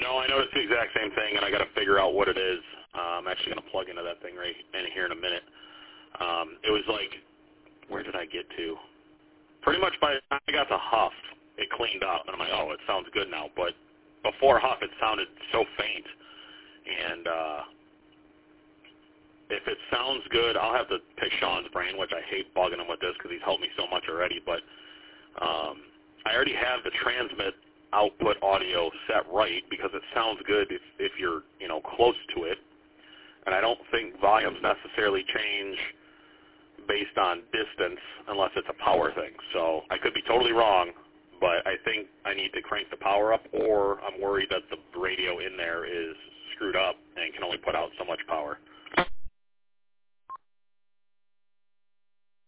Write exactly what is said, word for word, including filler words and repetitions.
No, I noticed the exact same thing, and I got to figure out what it is. Uh, I'm actually going to plug into that thing right in here in a minute. Um, it was like, where did I get to? Pretty much by the time I got to Huff, it cleaned up, and I'm like, oh, it sounds good now. But before Huff, it sounded so faint. And uh, if it sounds good, I'll have to pick Sean's brain, which I hate bugging him with this because he's helped me so much already. But um, I already have the transmit output audio set right because it sounds good if, if you're, you know, close to it. And I don't think volumes necessarily change based on distance unless it's a power thing. So I could be totally wrong, but I think I need to crank the power up, or I'm worried that the radio in there is screwed up and can only put out so much power.